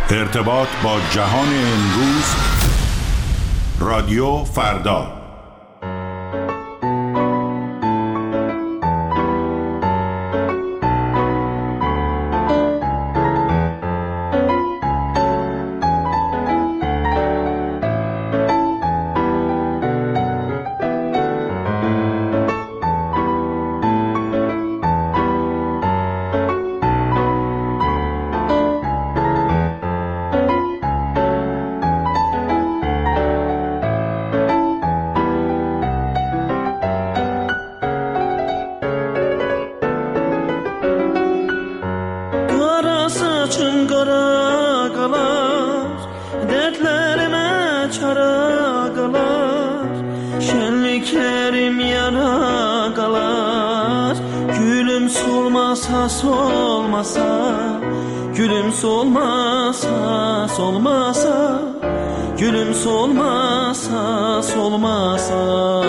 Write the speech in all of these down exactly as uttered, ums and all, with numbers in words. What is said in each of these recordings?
ارتباط با جهان امروز، رادیو فردا. Solmasa, gülüm solmasa, solmasa, gülüm solmasa, solmasa.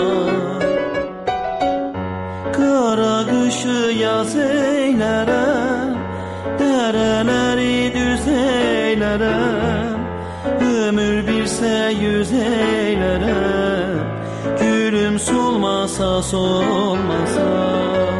Kara kışı yaz eylerem, dereleri düz eylerem, ömür birse yüz eylerem, gülüm solmasa, solmasa.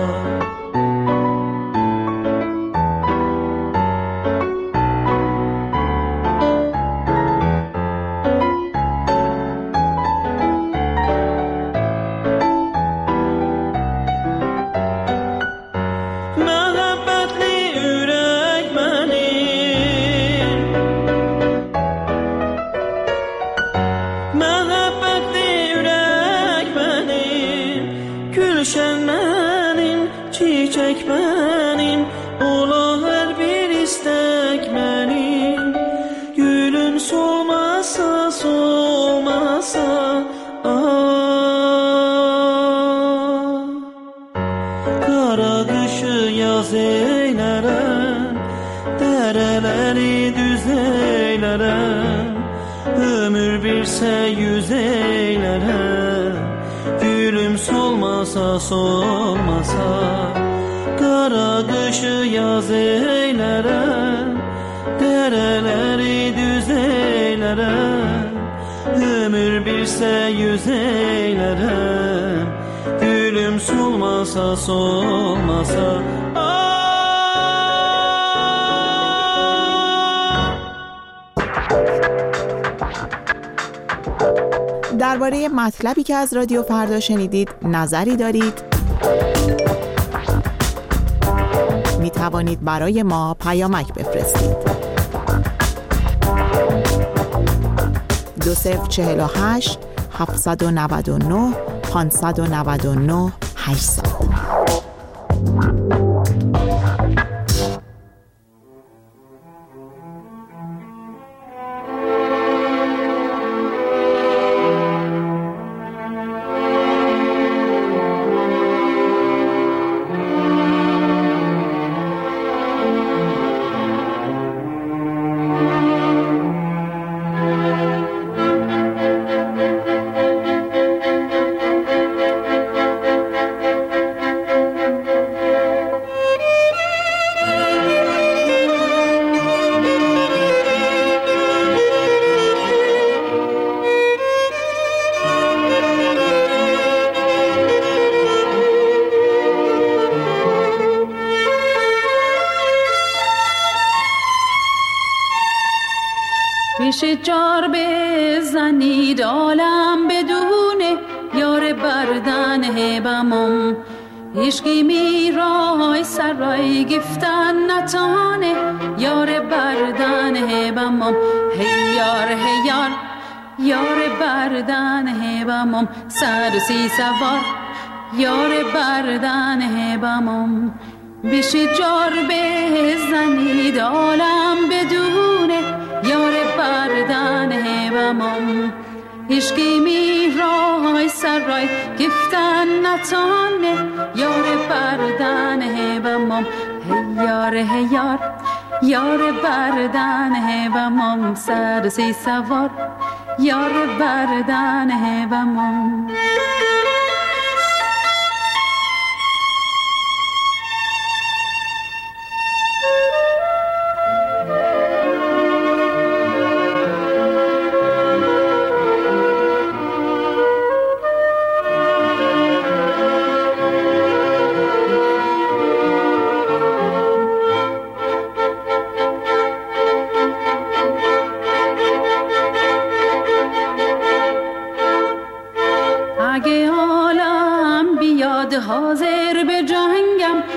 Solmasa, kara kışı yaz eylerem, dereleri düz eylerem, ömür birse yüz eylerem, gülüm solmasa, solmasa. درباره مطلبی که از رادیو فردا شنیدید نظری دارید؟ می توانید برای ما پیامک بفرستید. دو صفر چهل و هشت هفتصد و نود و نه پانصد و نود و نه هشتصد. جار بزنید عالم بدونه یار بردن هبمم عشقی میرای سرای گفتن نتانه یار بردن هبمم هی یار هی یار یار بردن هبمم سر سی سوار یار بردن هبمم بشه جار بزنید عالم بدونه یار بردن هبمم عشقی میرای سرای گفتن نتانه یار بردن هبمم هی یار هی یار یار بردن هبمم سر سی سوار یار بردن هبمم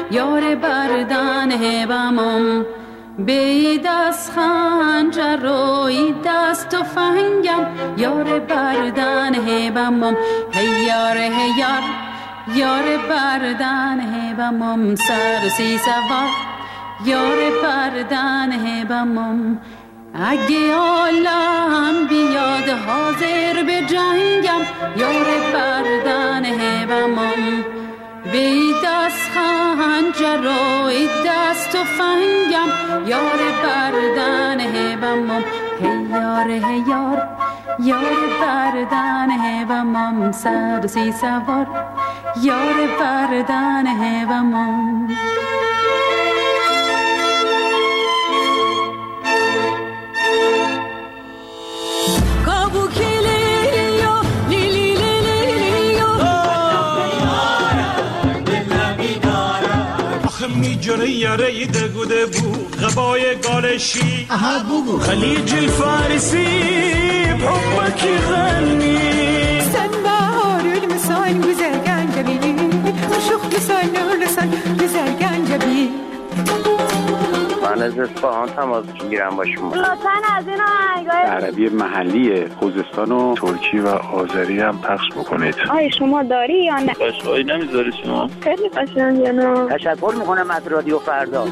یار بردن هبمم به دست خنجر روی دست و فنگم یار بردن هبمم هی یار هی یار یار بردن هبمم سر سی سوار یار بردن هبمم اگه عالم بیاد حاضر به جنگم یار بردن هبمم به دست خنجر و دست و فنگم یار بردن هبمم هی یار هی یار یار بردن هبمم سر سی سوار یار بردن هبمم جره یاره دگوده بو غبای گالشی خلیج الفارسی بحبك غني sen baharül misal güzel gencebi Aşık misal nurlusan güzel gencebi من از اصفهان تماس میگیرم با شما. لطفاً از این آهنگای عربی محلی خوزستان و ترکی و آذری هم پخش بکنید. آی شما داری یا نه؟ قشنگی نمیذاری شما؟ خیلی قشنگه نه. تشکر میکنم از رادیو فردا.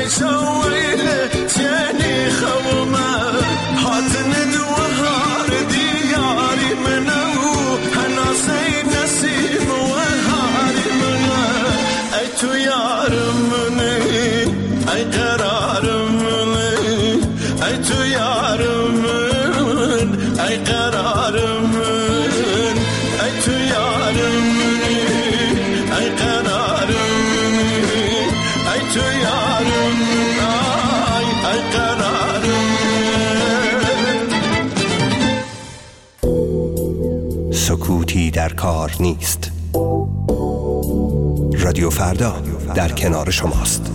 سويله تاني خومه هات ندوهار دياري منو هناسي نسيم وهاري منه اي تو يارم مني اي قرارم مني اي تو يارم من اي قرارم من اي تو يارم مني اي قرارم مني اي تو يارم اي اي قرارم. سکوتی در کار نیست. رادیو فردا در کنار شماست.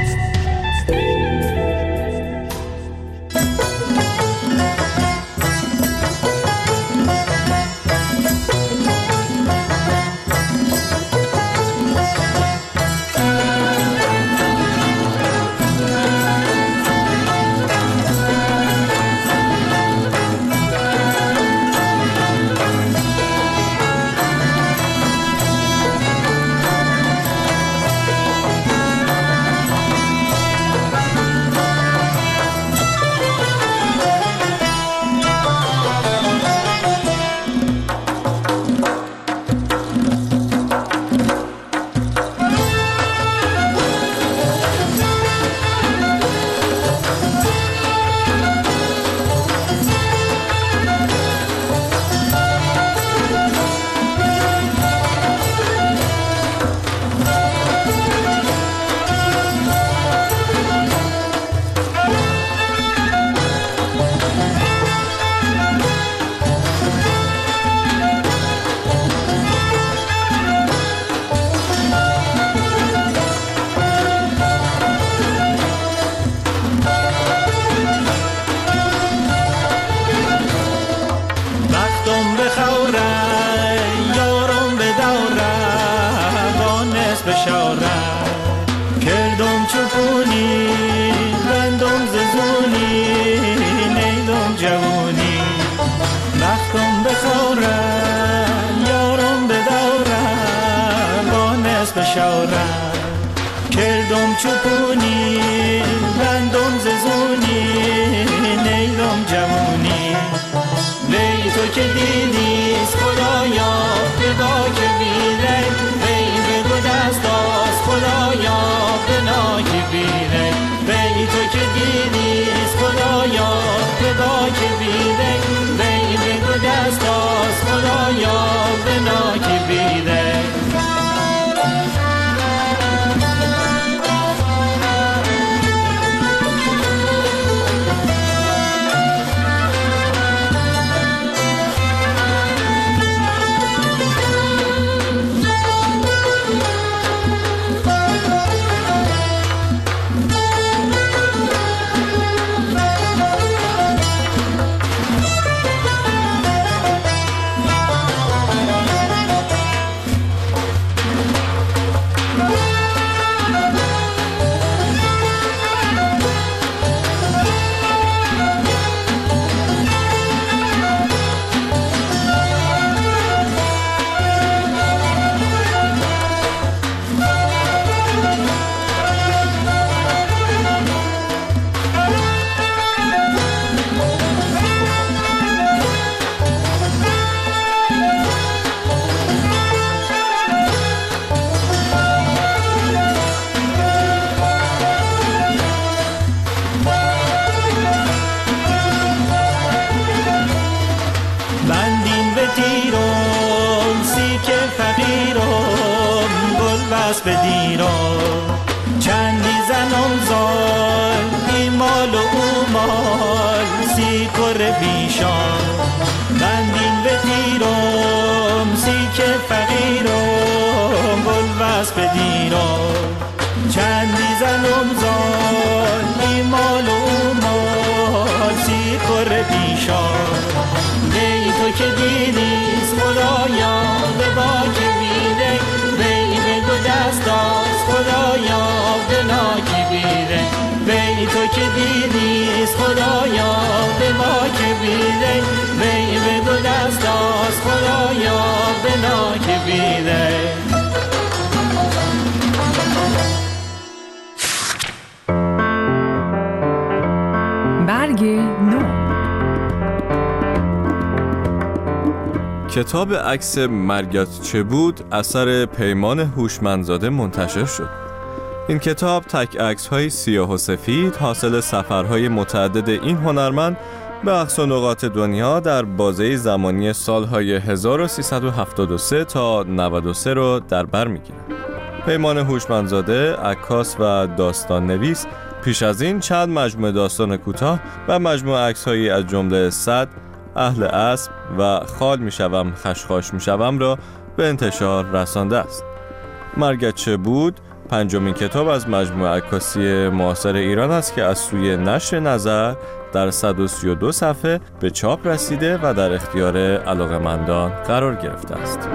کردم چوپونی بندم ززونی نیدم جوونی وی تو که دیدیست خدایا بدا که بیره وی بگو دست از خدایا بنا که بیره وی تو که دیدیست خدایا بدا که بیره وی بگو دست از خدایا بنا که بیره. بدیرم چندی زنم زال ایمال و اومال سی کر بیشان بندین بدیرم سی که فقیرم بلوز بدیرم چندی زنم زال ایمال و اومال سی کر بیشان وی تو که دیدیست خدایا به باک بیده وی بگو دست از خدایا بنا کی بیره وی تو که دیدیست خدایا به ما که بیره وی بگو دست از خدایا بنا کی بیره. برگ نو. کتاب عکس مرگت چه بود اثر پیمان هوشمندزاده منتشر شد. این کتاب تک عکس‌های سیاه و سفید حاصل سفرهای متعدد این هنرمند به اقصا نقاط دنیا در بازه زمانی سالهای هزار و سیصد و هفتاد و سه تا نود و سه رو در بر می‌گیرد. پیمان هوشمندزاده عکاس و داستان نویس پیش از این چند مجموعه داستان کوتاه و مجموعه عکس‌هایی از جمله صد، اهل اسب و خال میشوم خشخاش میشوم را به انتشار رسانده است. مرگت چه بود پنجمین کتاب از مجموعه عکاسی معاصر ایران است که از سوی نشر نظر در صد و سی و دو صفحه به چاپ رسیده و در اختیار علاقه‌مندان قرار گرفته است.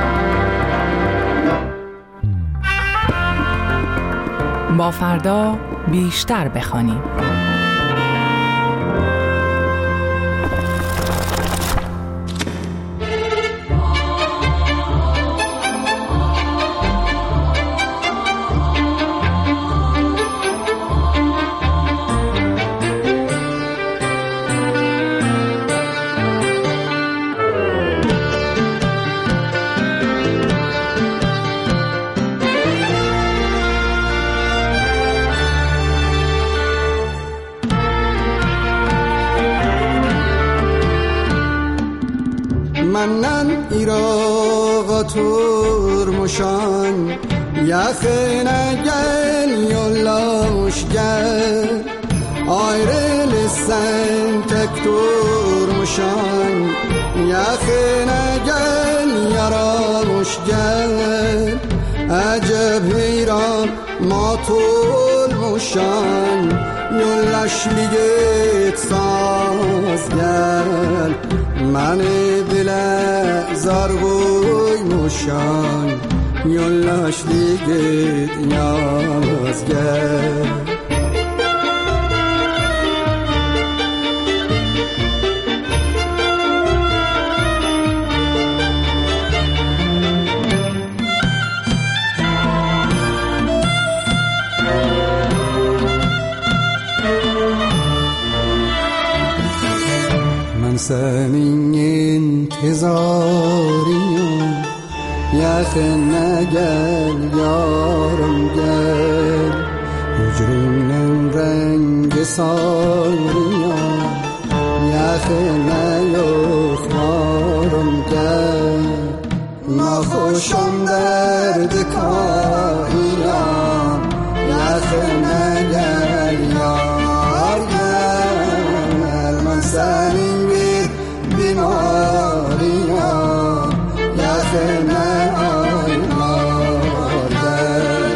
با فردا بیشتر بخوانیم. منن ایراغا turmuşan Yakına gel yollamış gel Ayrılırsan tek durmuşan Yakına gel yaramış gel Acep heyran matulmuşan Yollaşlı git saz gel Mani dile zar koymuşan Yollaşlı git yaz gel Senin intizarıyım Yakına gel yarım gel Hücrümün rengi sarıyım Yakına yok yarım gel Nahoşum derdi kayıyam Yakına gel yar gel Ben senin Maria, yakına aylar gel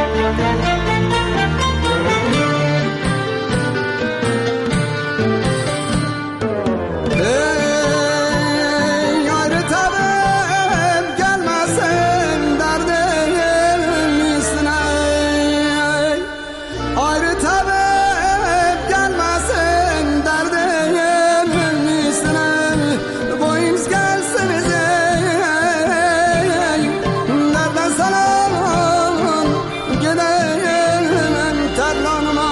Ey ayrı tabim gelmesin derdin üstüne Ayrı tabim gelmesin derdin üstüne Boyunuz gelseniz ey Nereden salam Gideyim terlanıma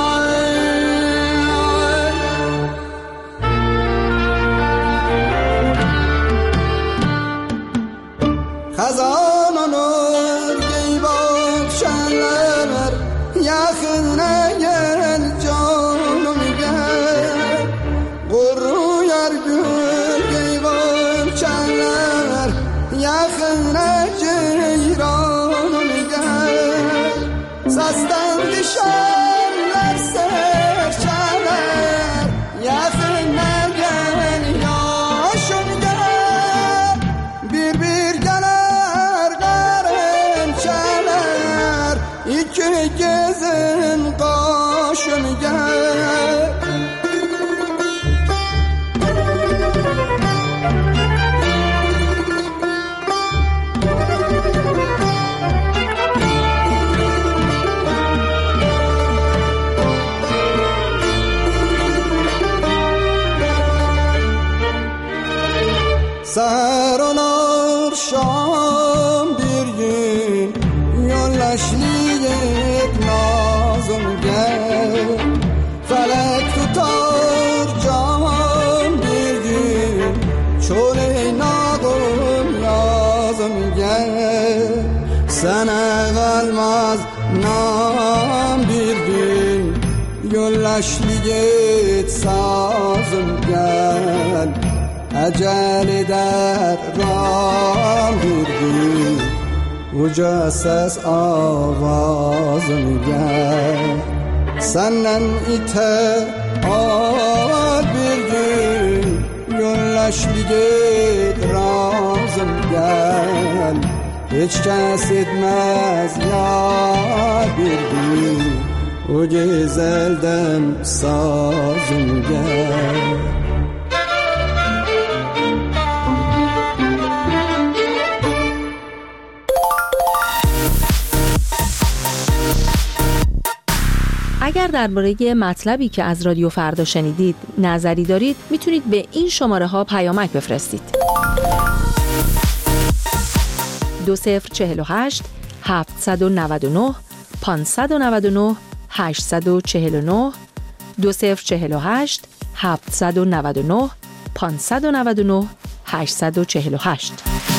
Hazan olur geybat şenler Yakına gel canım gel Gurru yer gül geybat şenler Yakına ceyranım gel Sazdan düşenler serçeler Yakına gel yaşım gel Bir bir gelir garınçeler İki gözün kal yollaşlıget sazım gel Ecel eder ram girdi Uca ses avazım gel Senden ite al bir gün Yollaşlıget razım gel Hiç kes etmez ya bir gün O güzelden sazım gel اگر درباره مطلبی که از رادیو فردا شنیدید نظری دارید میتونید به این شماره ها پیامک بفرستید. دو صفر چهل و هشت هفتصد و نود و نه پانصد و نود و نه هشتصد و چهل و نه دو صفر چهل و هشت هفتصد و نود و نه پانصد و نود و نه هشتصد و چهل و هشت.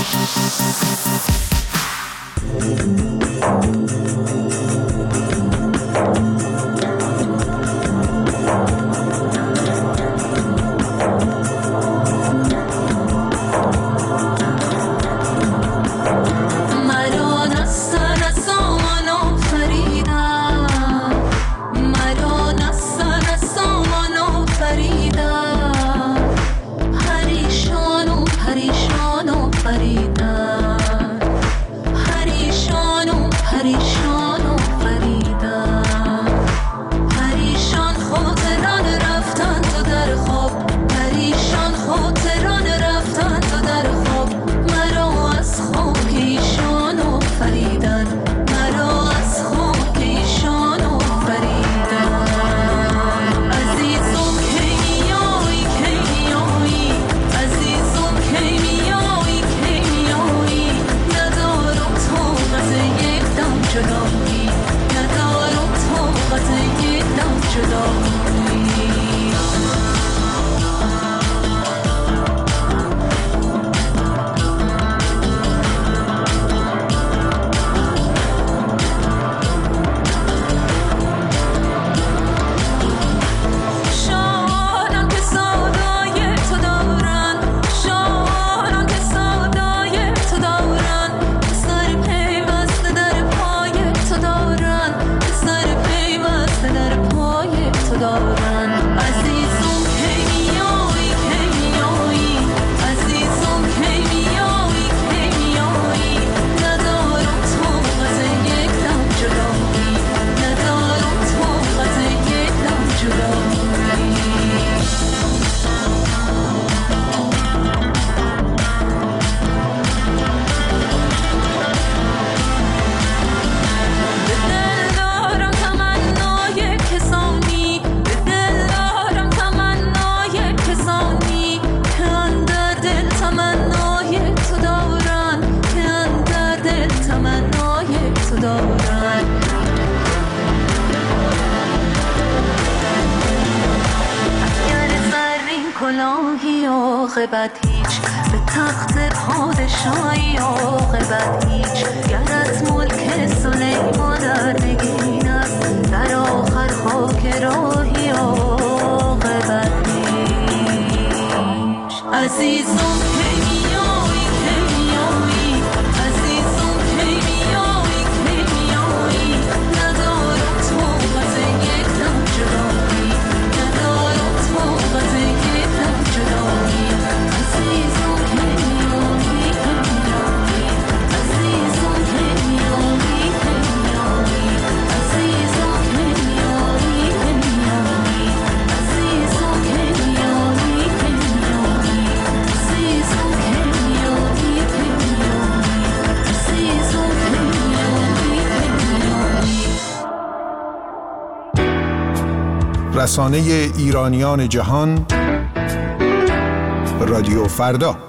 عاقبت هیچ به تخت پادشاهی عاقبت هیچ گرت ملک سلیمان در نگین است در آخر خاک راهی عاقبت هیچ عزیزم کیمیایی کیمیایی عزیزم کیمیایی کیمیایی ندارم طاقت یک دم جدایی ندارم طاقت یک دم جدایی عزیزم کیمیایی کیمیایی عزیزم کیمیایی کیمیایی عزیزم کیمیایی کیمیایی عزیزم کیمیایی کیمیایی عزیزم کیمیایی کیمیایی رسانه ایرانیان جهان رادیو فردا.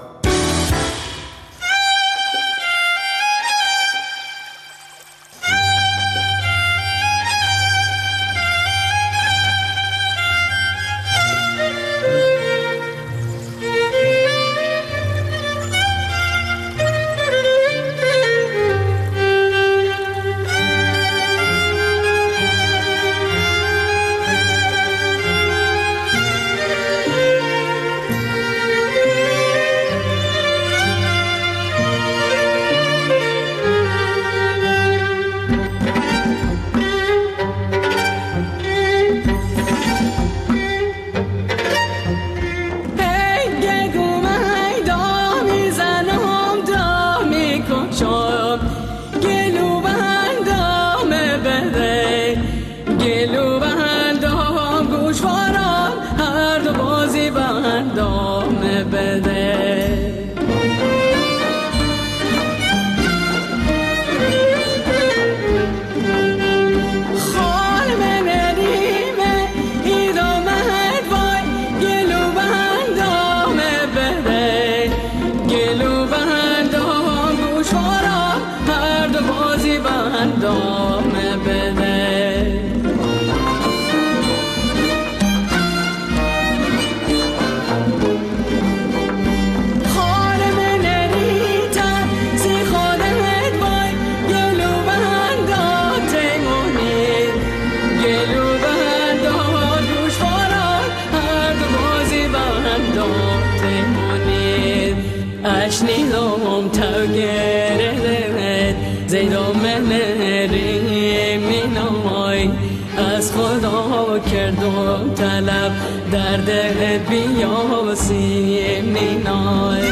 گرد زیرا منری مینای از خدا کردم طلب درد بیا سی مینای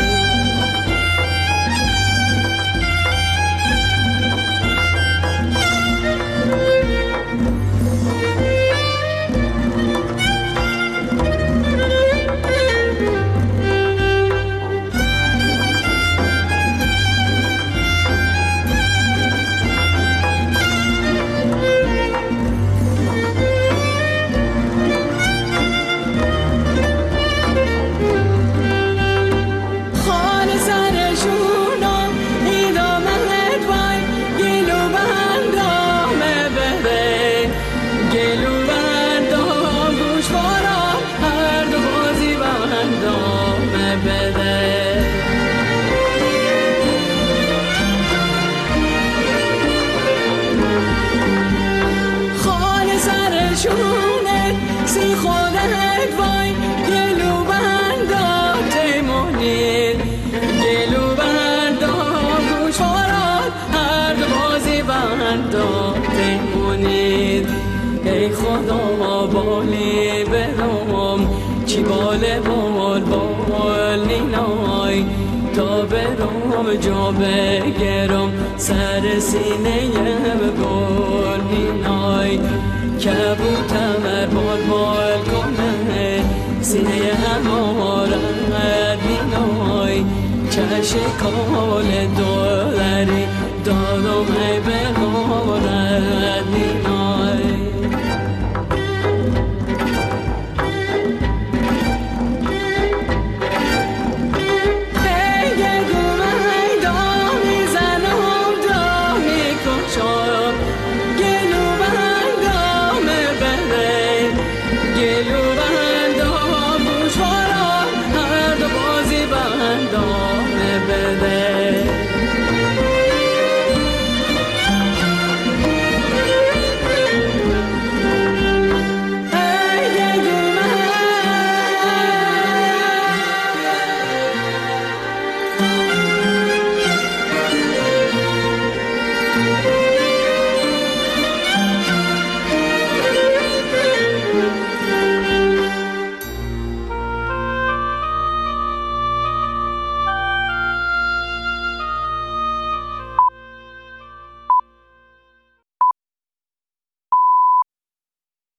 ای خدا بالی برام چی باله بال بال نینای تا برام جا بگرم سر سینه بگل نینای کبوتر بال بال کنه سینه همارد نینای چشکال دولری دادم ای بگارم